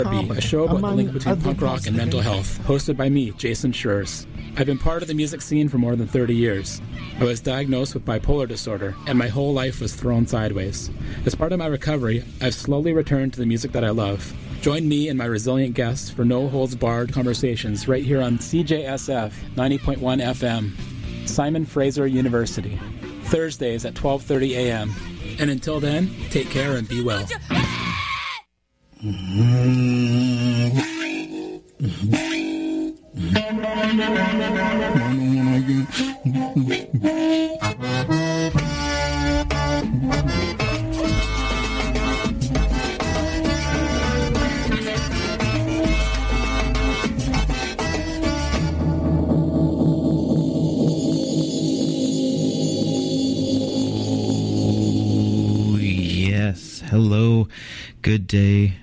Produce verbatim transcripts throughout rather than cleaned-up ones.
A show about the link between punk rock and mental health, hosted by me, Jason Schurz. I've been part of the music scene for more than thirty years. I was diagnosed with bipolar disorder, and my whole life was thrown sideways. As part of my recovery, I've slowly returned to the music that I love. Join me and my resilient guests for no-holds-barred conversations right here on C J S F ninety point one F M, Simon Fraser University, Thursdays at twelve thirty a.m. And until then, take care and be well. Yes, hello, good day,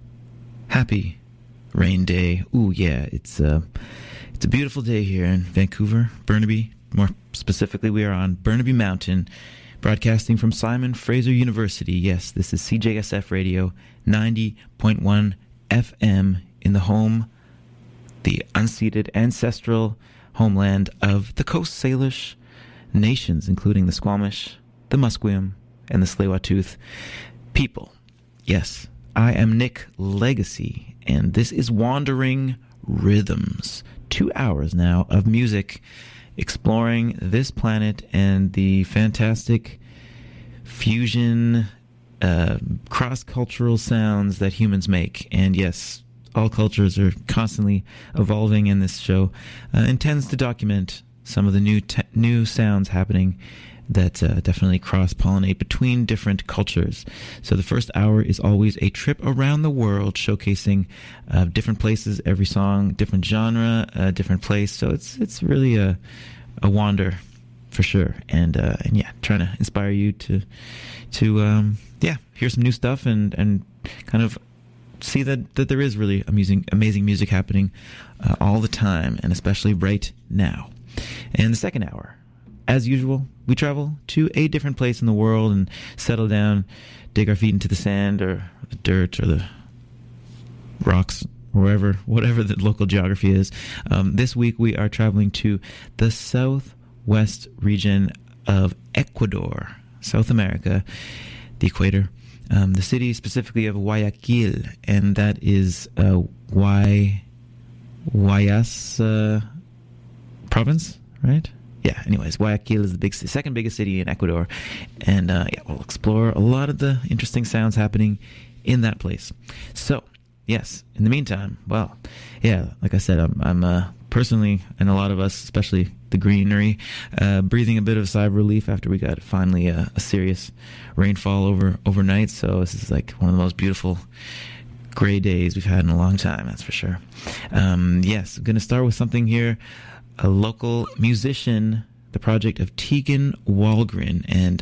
happy rain day. Ooh, yeah, it's uh, it's a beautiful day here in Vancouver, Burnaby. More specifically, we are on Burnaby Mountain, broadcasting from Simon Fraser University. Yes, this is C J S F Radio, ninety point one F M in the home, the unceded ancestral homeland of the Coast Salish nations, including the Squamish, the Musqueam, and the Tsleil-Waututh people. Yes, I am Nick Legacy, and this is Wandering Rhythms. Two hours now of music exploring this planet and the fantastic fusion, uh, cross-cultural sounds that humans make. And yes, all cultures are constantly evolving, and this show uh, intends to document some of the new te- new sounds happening that uh, definitely cross-pollinate between different cultures. So the first hour is always a trip around the world, showcasing uh, different places, every song, different genre, uh, different place. So it's it's really a a wander for sure. And uh, and yeah, trying to inspire you to to um, yeah hear some new stuff and and kind of see that, that there is really amazing amazing music happening uh, all the time, and especially right now. And the second hour, as usual, we travel to a different place in the world and settle down, dig our feet into the sand or the dirt or the rocks, wherever, whatever the local geography is. Um, this week we are traveling to the southwest region of Ecuador, South America, the equator, um, the city specifically of Guayaquil, and that is uh, Guay, Guayas uh, province, right? Yeah, anyways, Guayaquil is the big, second biggest city in Ecuador, and uh, yeah, we'll explore a lot of the interesting sounds happening in that place. So, yes, in the meantime, well, yeah, like I said, I'm, I'm uh, personally, and a lot of us, especially the greenery, uh, breathing a bit of sigh of relief after we got finally a, a serious rainfall over overnight. So this is like one of the most beautiful gray days we've had in a long time, that's for sure. Um, yes, I'm going to start with something here. A local musician, the project of Tegan Walgren, and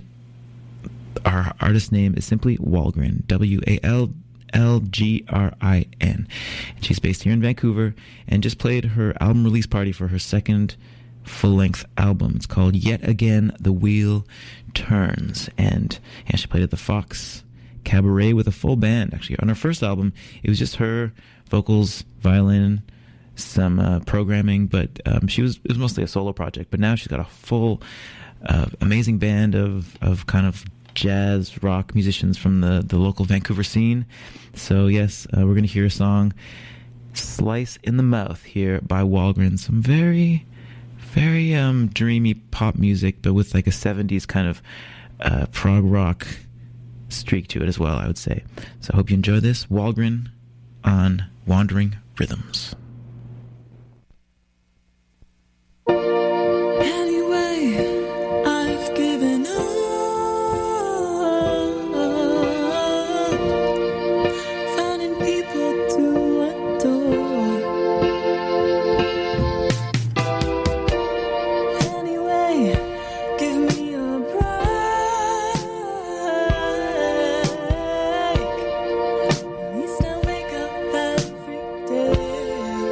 our artist name is simply Walgren, W A L L G R I N. And she's based here in Vancouver and just played her album release party for her second full-length album. It's called Yet Again the Wheel Turns. And yeah, she played at the Fox Cabaret with a full band. Actually, on her first album, it was just her, vocals, violin, some uh, programming, but um, she was it was mostly a solo project. But now she's got a full, uh, amazing band of of kind of jazz rock musicians from the the local Vancouver scene. So yes, uh, we're gonna hear a song, "Slice in the Mouth," here by Walgren. Some very, very um, dreamy pop music, but with like a seventies kind of uh, prog rock streak to it as well, I would say. So I hope you enjoy this. Walgren on Wandering Rhythms. At least I wake up every day.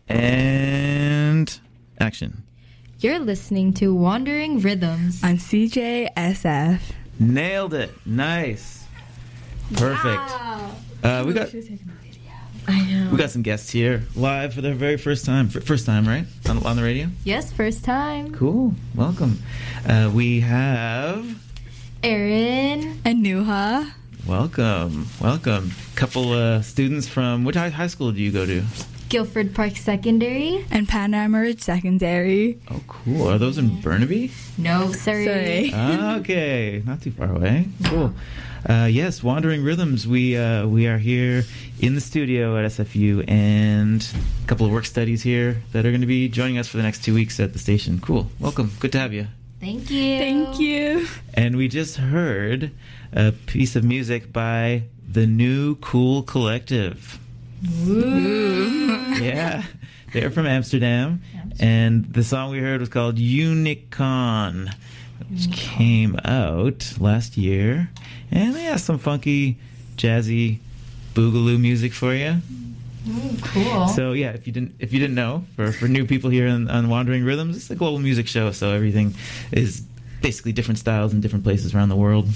And action. You're listening to Wandering Rhythms on C J S F. Nailed it. Nice. Perfect. Wow. Uh, we got I know. we got some guests here live for their very first time. First time, right? On, on the radio? Yes, first time. Cool. Welcome. Uh, we have... Erin. And Nuha. Welcome. Welcome. Couple uh, students from... Which high, high school do you go to? Guilford Park Secondary. And Panorama Ridge Secondary. Oh, cool. Are those in Burnaby? No, sorry. Sorry. Okay. Not too far away. Cool. Uh, yes, Wandering Rhythms. We uh, we are here in the studio at S F U, and a couple of work studies here that are going to be joining us for the next two weeks at the station. Cool. Welcome. Good to have you. Thank you. Thank you. And we just heard a piece of music by the New Cool Collective. Ooh. Yeah. They're from Amsterdam, and the song we heard was called Unicon, which came out last year. And they have some funky, jazzy, boogaloo music for you. Ooh, cool. So yeah, if you didn't if you didn't know, for, for new people here on, on Wandering Rhythms, it's a global music show. So everything is basically different styles in different places around the world.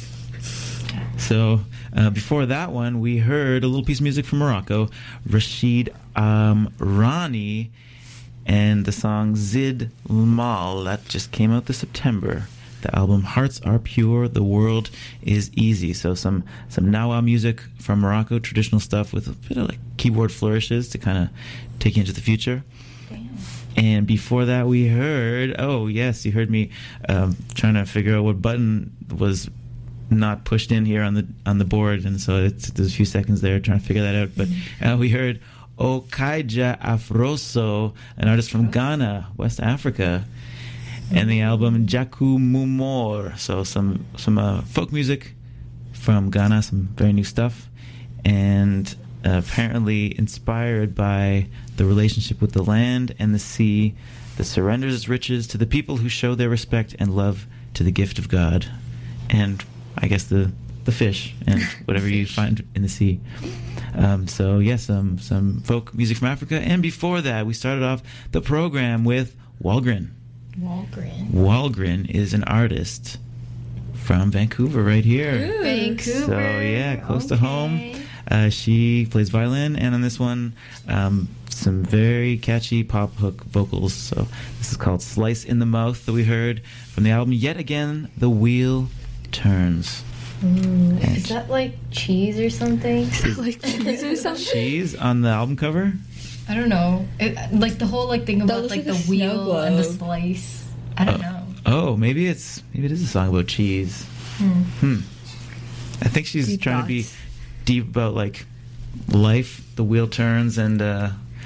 So uh, before that one, we heard a little piece of music from Morocco, Rashid um, Rani, and the song Zid Mal that just came out this September. The album Hearts Are Pure, The World Is Easy. So some some Nawa music from Morocco, traditional stuff with a bit of like keyboard flourishes to kind of take you into the future. Damn. And before that we heard, oh yes, you heard me um, trying to figure out what button was not pushed in here on the on the board, and so it's, there's a few seconds there trying to figure that out. But uh, we heard Okaija Afroso, an artist from Ghana, West Africa. And the album Jaku Mumor, so some some uh, folk music from Ghana, some very new stuff, and uh, apparently inspired by the relationship with the land and the sea that surrenders its riches to the people who show their respect and love to the gift of God, and I guess the the fish and whatever you find in the sea. Um, so yes, some some folk music from Africa, and before that we started off the program with Walgren. Walgren. Walgren is an artist from Vancouver, right here. Ooh, Vancouver. So yeah, close okay. to home. Uh, she plays violin, and on this one, um, some very catchy pop hook vocals. So this is called "Slice in the Mouth" that we heard from the album. Yet again, the wheel turns. Ooh, is that like cheese or something? Like cheese or something? Cheese on the album cover. I don't know. It, like the whole like thing That about looks like like the a snow wheel and the globe. slice. I don't Oh. know. Oh, maybe it's maybe it is a song about cheese. Hmm. Hmm. I think she's Deep trying to be thoughts. deep about like life, the wheel turns, and uh,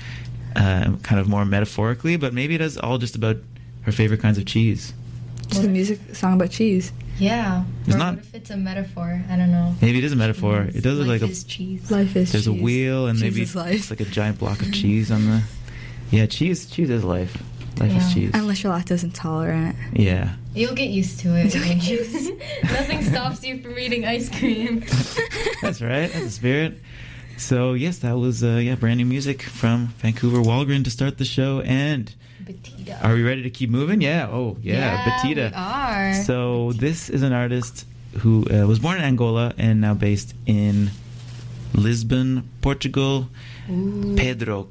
uh, kind of more metaphorically. But maybe it is all just about her favorite kinds of cheese. Just a music song about cheese. Yeah. It's or not- what if it's a metaphor? I don't know. Maybe it is a metaphor. Cheese. It does look Life like a is cheese. Life is there's cheese. a wheel and Cheese maybe is life. it's like a giant block of cheese on the. Yeah, cheese. Cheese is life. Life Yeah. is cheese. Unless you're lactose intolerant. Yeah. You'll get used to it. when you- Nothing stops you from eating ice cream. That's right. That's the spirit. So yes, that was uh, yeah brand new music from Vancouver Walgren to start the show. And Batida. are we ready to keep moving? Yeah. Oh yeah, Batida. We are. So this is an artist who uh, was born in Angola and now based in Lisbon, Portugal. Ooh. Pedro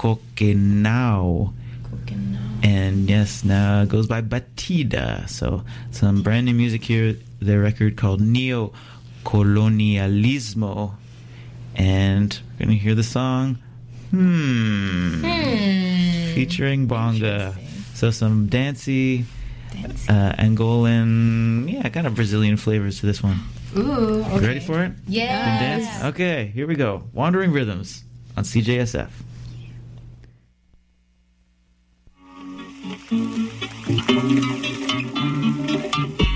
Coquenau. Cooking now. And yes, now it goes by Batida. So some brand new music here. Their record called Neo Colonialismo. And we're going to hear the song Hmm. Hmm. Featuring Bonga. Interesting. So some dancey, Dancey. uh, Angolan, yeah, kind of Brazilian flavors to this one. Ooh. Okay. You ready for it? Yeah. Can dance? Okay, here we go. Wandering Rhythms on C J S F. Thank you.